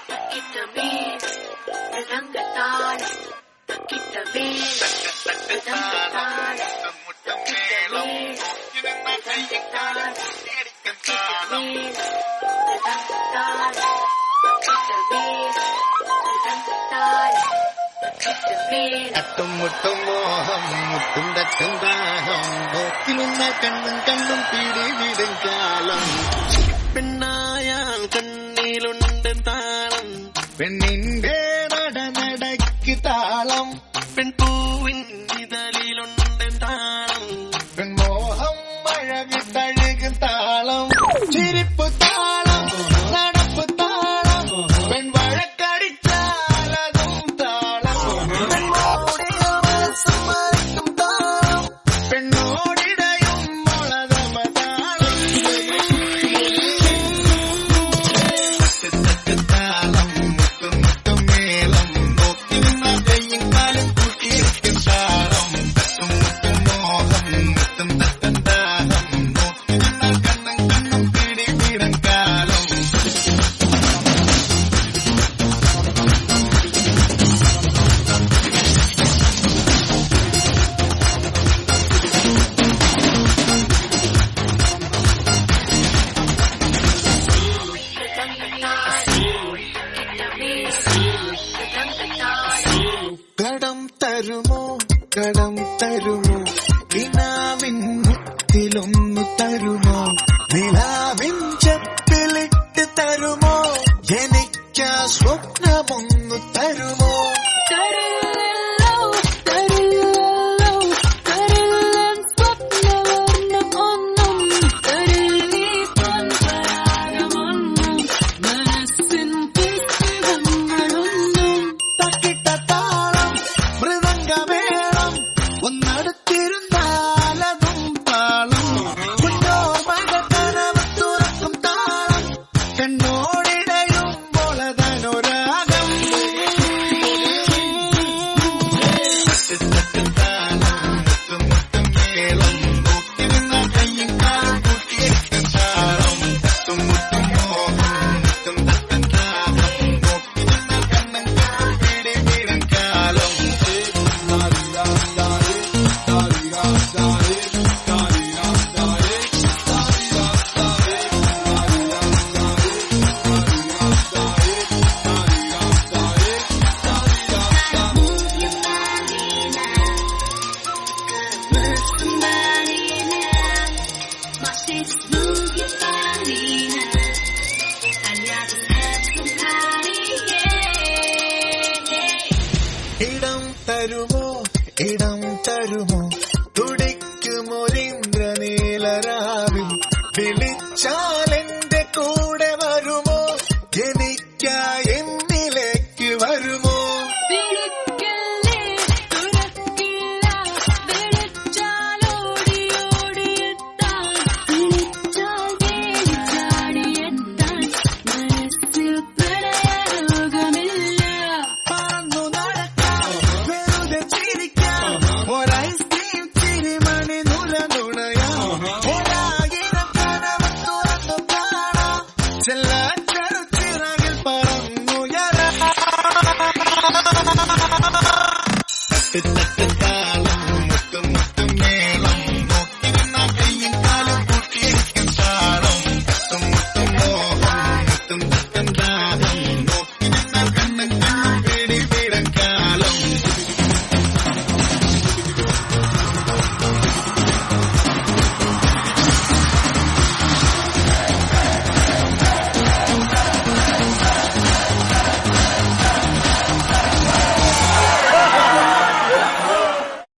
അട്ടുമുട്ടും മോഹം മുട്ടും തട്ടും ദാഹം നോക്കിലുന്ന കണ്ണും കണ്ണും പിടിവിടും കാലം പെണ്ണായാൽ കണ്ണിലുണ്ട് താളം പെണ്ണിന്റെ നടനടയ്ക്ക് താളം പെൺപൂവിൻ ഇതളിലുണ്ട് താളം പെൺമോഹം അഴകി തഴുകും താളം ചിരിപ്പ് താളം നടപ്പ് താളം പെൺവഴക്കടിച്ചാലതും താളം പെണ്ണോടിടയും മുളതമ താളം താളം മുത്തും മുത്തും മേളം നോക്കി നിന്ന കയ്യും കാലും കൂട്ടിയിരിക്കും താളം തട്ടും മുട്ടും മോഹം മുത്തും തട്ടും ദാഹം നോക്കി നിന്ന കണ്ണും കണ്ണും പിടിവിടും കാലം കടം തരുമോ കടം തരുമോ കിനാവിൻ മുത്തിലൊന്നു തരുമോ നിലാവിൻ ചെപ്പിലിട്ട് തരുമോ എനിക്കാ സ്വപ്നമൊന്നു തരുമോ തക്കിട്ട താളം മൃദംഗമേളം ഒന്നടുത്തിരുന്നാലതും താളം കുഞ്ഞോർമക കനവ് തുറക്കും താളം കണ്ണോടിടയുമ്പോൾ അതനുരാഗം താളം മുത്തും മുത്തും മേളം നോക്കി നിന്ന കയ്യും കാലും കൂട്ടിയിരിക്കും താളം തട്ടും മുട്ടും മോഹം മുത്തും തട്ടും ദാഹം നോക്കി നിന്ന കണ്ണും കാലും പിടിവിടും കാലം ഇടം തരുമോ ഇടം തരുമോ തുടിക്കുമൊരിന്ദ്രനീലരാവിൽ വിളിച്ചാലെന്റെ കൂടെ വരുമോ എനിക്കായി എന്നിലേക്ക് വരുമോ പറന്നു നടക്കാം വെറുതെ ചിരിക്കാം ഒരൈസ്ക്രീം ചിരിമണി നുണയാം ഒരായിരം കനവ് തുറന്നു കാണാം ചെറുച്ചിറകിൽ പറന്നുയരാം